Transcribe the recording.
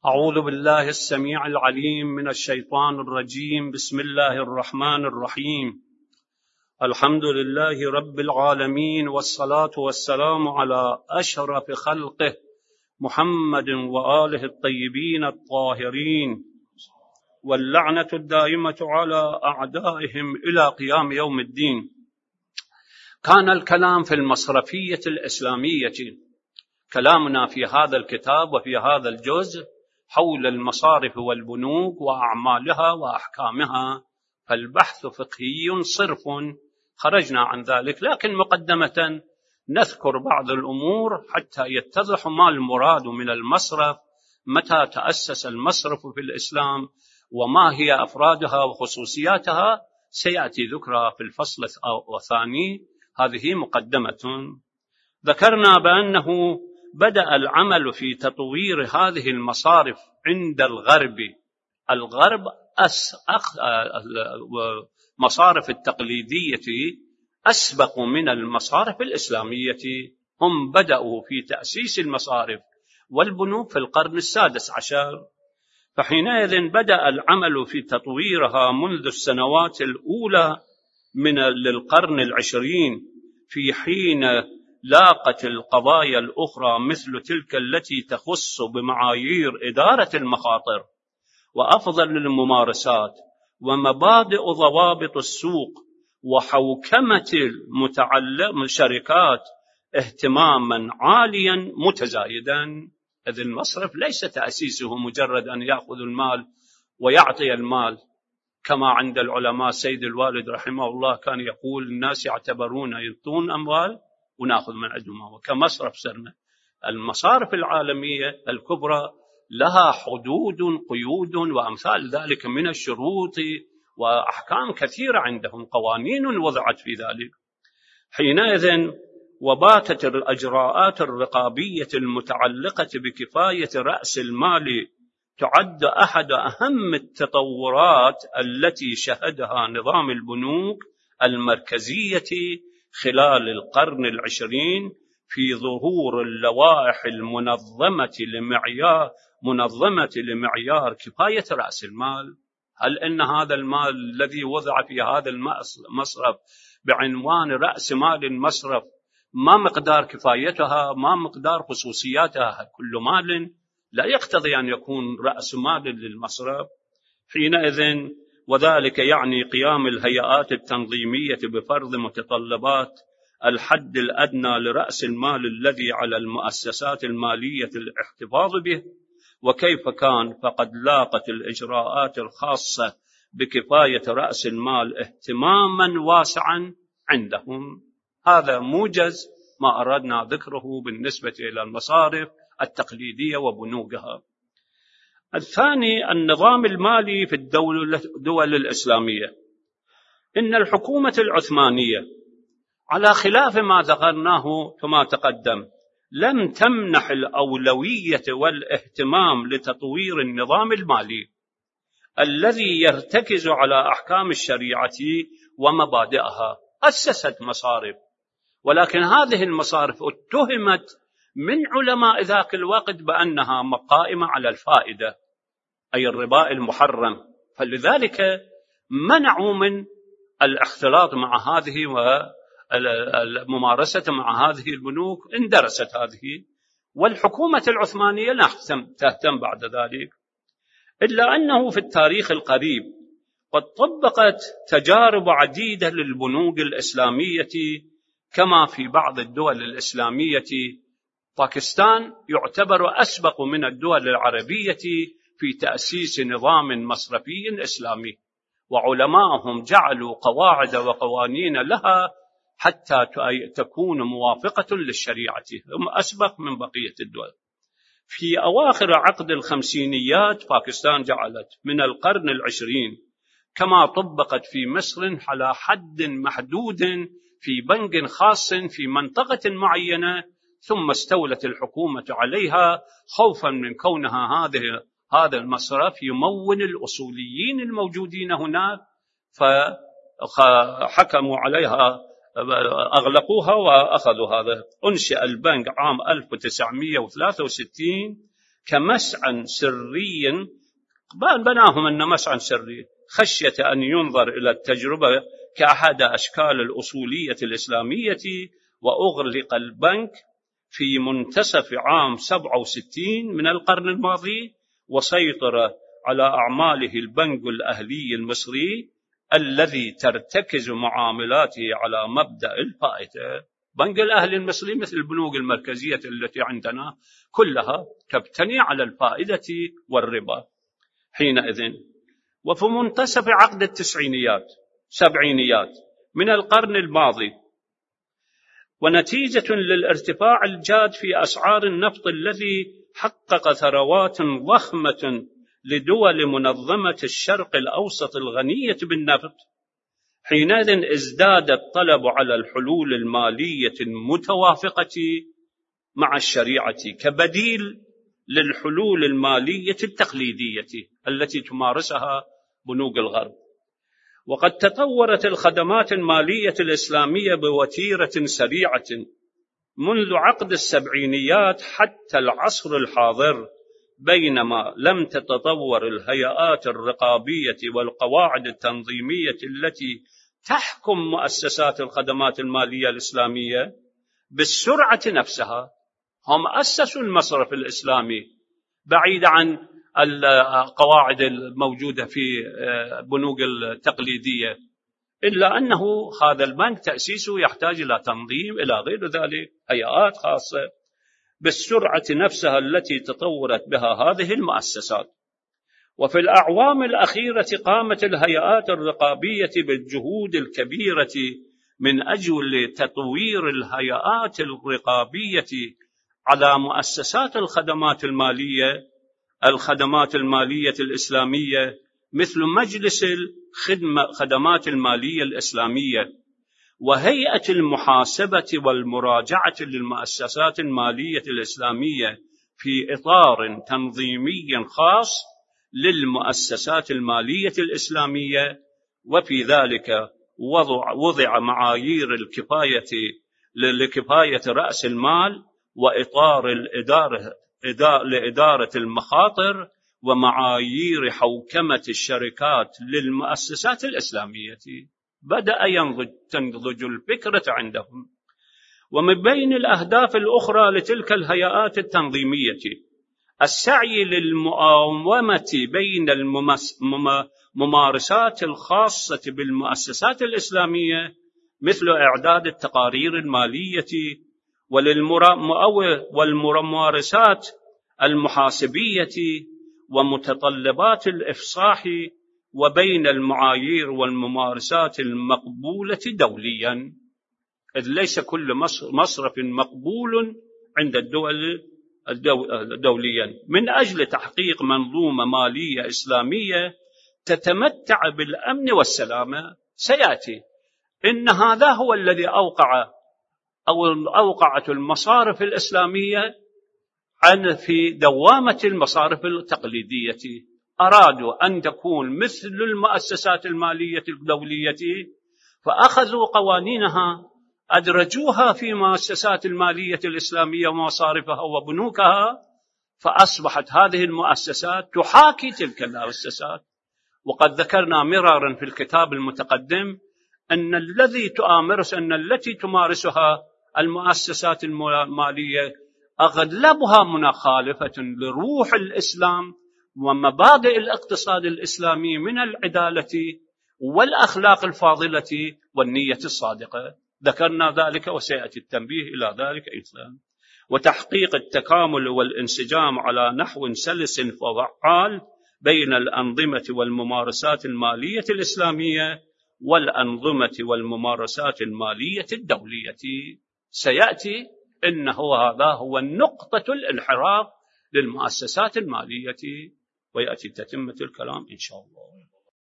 أعوذ بالله السميع العليم من الشيطان الرجيم. بسم الله الرحمن الرحيم. الحمد لله رب العالمين، والصلاة والسلام على أشرف خلقه محمد وآله الطيبين الطاهرين، واللعنة الدائمة على أعدائهم إلى قيام يوم الدين. كان الكلام في المصرفية الإسلامية. كلامنا في هذا الكتاب وفي هذا الجزء حول المصارف والبنوك وأعمالها وأحكامها، فالبحث فقهي صرف، خرجنا عن ذلك. لكن مقدمة نذكر بعض الأمور حتى يتضح ما المراد من المصرف، متى تأسس المصرف في الإسلام، وما هي أفرادها وخصوصياتها، سيأتي ذكرها في الفصل الثاني. هذه مقدمة. ذكرنا بأنه بدأ العمل في تطوير هذه المصارف عند الغرب. المصارف التقليدية أسبق من المصارف الإسلامية. هم بدأوا في تأسيس المصارف والبنوك في القرن السادس عشر، فحينئذ بدأ العمل في تطويرها منذ السنوات الأولى للقرن العشرين، في حين لاقت القضايا الأخرى مثل تلك التي تخص بمعايير إدارة المخاطر وأفضل الممارسات ومبادئ ضوابط السوق وحوكمة الشركات اهتماما عاليا متزايدا. إذ المصرف ليس تأسيسه مجرد أن يأخذ المال ويعطي المال، كما عند العلماء. سيد الوالد رحمه الله كان يقول الناس يعتبرون يعطون أموال ونأخذ من عندهم، وكمصرف سرنا. المصارف العالمية الكبرى لها حدود، قيود، وأمثال ذلك من الشروط وأحكام كثيرة عندهم، قوانين وضعت في ذلك. حينئذ وباتت الإجراءات الرقابية المتعلقة بكفاية رأس المال تعد أحد أهم التطورات التي شهدها نظام البنوك المركزية خلال القرن العشرين، في ظهور اللوائح المنظمة لمعيار كفاية رأس المال. هل إن هذا المال الذي وضع في هذا المصرف بعنوان رأس مال المصرف، ما مقدار كفايتها، ما مقدار خصوصياتها؟ كل مال لا يقتضي أن يكون رأس مال للمصرف. حينئذ وذلك يعني قيام الهيئات التنظيمية بفرض متطلبات الحد الأدنى لرأس المال الذي على المؤسسات المالية الاحتفاظ به. وكيف كان؟ فقد لاقت الإجراءات الخاصة بكفاية رأس المال اهتماما واسعا عندهم. هذا موجز ما أردنا ذكره بالنسبة إلى المصارف التقليدية وبنوكها. الثاني النظام المالي في الدول الإسلامية. إن الحكومة العثمانية على خلاف ما ذكرناه كما تقدم لم تمنح الأولوية والاهتمام لتطوير النظام المالي الذي يرتكز على أحكام الشريعة ومبادئها. أسست مصارف، ولكن هذه المصارف اتهمت من علماء ذاك الوقت بأنها قائمة على الفائدة، أي الربا المحرم، فلذلك منعوا من الاختلاط مع هذه والممارسة مع هذه البنوك. اندرست هذه، والحكومة العثمانية لا تهتم بعد ذلك. إلا أنه في التاريخ القريب قد طبقت تجارب عديدة للبنوك الإسلامية، كما في بعض الدول الإسلامية. باكستان يعتبر أسبق من الدول العربية في تأسيس نظام مصرفي إسلامي، وعلماءهم جعلوا قواعد وقوانين لها حتى تكون موافقة للشريعة. هم أسبق من بقية الدول. في أواخر عقد الخمسينيات باكستان جعلت من القرن العشرين، كما طبقت في مصر على حد محدود في بنك خاص في منطقة معينة، ثم استولت الحكومة عليها خوفا من كونها هذا المصرف يمول الأصوليين الموجودين هناك، فحكموا عليها، أغلقوها وأخذوا هذا. أنشئ البنك عام 1963 كمسعى سري، بناهم أن مسعى سري خشية أن ينظر إلى التجربة كأحد أشكال الأصولية الإسلامية، وأغلق البنك في منتصف عام 67 من القرن الماضي، وسيطر على أعماله البنك الأهلي المصري الذي ترتكز معاملاته على مبدأ الفائدة. بنك الأهلي المصري مثل البنوك المركزية التي عندنا كلها تبتني على الفائدة والربا حينئذ. وفي منتصف عقد التسعينيات سبعينيات من القرن الماضي، ونتيجة للارتفاع الجاد في أسعار النفط الذي حقق ثروات ضخمة لدول منظمة الشرق الأوسط الغنية بالنفط، حينئذ ازداد الطلب على الحلول المالية المتوافقة مع الشريعة كبديل للحلول المالية التقليدية التي تمارسها بنوك الغرب. وقد تطورت الخدمات المالية الإسلامية بوتيرة سريعة منذ عقد السبعينيات حتى العصر الحاضر، بينما لم تتطور الهيئات الرقابية والقواعد التنظيمية التي تحكم مؤسسات الخدمات المالية الإسلامية بالسرعة نفسها. هم أسسوا المصرف الإسلامي بعيد عن القواعد الموجودة في بنوك التقليدية، إلا أنه هذا البنك تأسيسه يحتاج إلى تنظيم إلى غير ذلك، هيئات خاصة بالسرعة نفسها التي تطورت بها هذه المؤسسات. وفي الأعوام الأخيرة قامت الهيئات الرقابية بالجهود الكبيرة من أجل تطوير الهيئات الرقابية على مؤسسات الخدمات المالية الإسلامية، مثل مجلس الخدمات المالية الإسلامية وهيئة المحاسبة والمراجعة للمؤسسات المالية الإسلامية في إطار تنظيمي خاص للمؤسسات المالية الإسلامية. وفي ذلك وضع معايير لكفاية رأس المال وإطار لإدارة المخاطر ومعايير حوكمة الشركات للمؤسسات الإسلامية. بدأ تنضج الفكرة عندهم. ومن بين الأهداف الأخرى لتلك الهيئات التنظيمية السعي للمؤاومة بين الممارسات الخاصة بالمؤسسات الإسلامية، مثل إعداد التقارير المالية والممارسات المحاسبية ومتطلبات الإفصاح، وبين المعايير والممارسات المقبولة دوليا، إذ ليس كل مصرف مقبول عند الدول دوليا، من أجل تحقيق منظومة مالية إسلامية تتمتع بالأمن والسلامة. سيأتي إن هذا هو الذي أوقعت المصارف الإسلامية في دوامة المصارف التقليدية. أرادوا أن تكون مثل المؤسسات المالية الدولية، فأخذوا قوانينها أدرجوها في مؤسسات المالية الإسلامية ومصارفها وبنوكها، فأصبحت هذه المؤسسات تحاكي تلك المؤسسات. وقد ذكرنا مرارا في الكتاب المتقدم أن التي تمارسها المؤسسات المالية أغلبها مخالفة لروح الإسلام ومبادئ الاقتصاد الإسلامي من العدالة والأخلاق الفاضلة والنية الصادقة. ذكرنا ذلك وسيأتي التنبيه إلى ذلك أيضا. وتحقيق التكامل والانسجام على نحو سلس وفعال بين الأنظمة والممارسات المالية الإسلامية والأنظمة والممارسات المالية الدولية. سيأتي إنه هذا هو نقطة الانحراف للمؤسسات المالية، ويأتي تتمة الكلام إن شاء الله.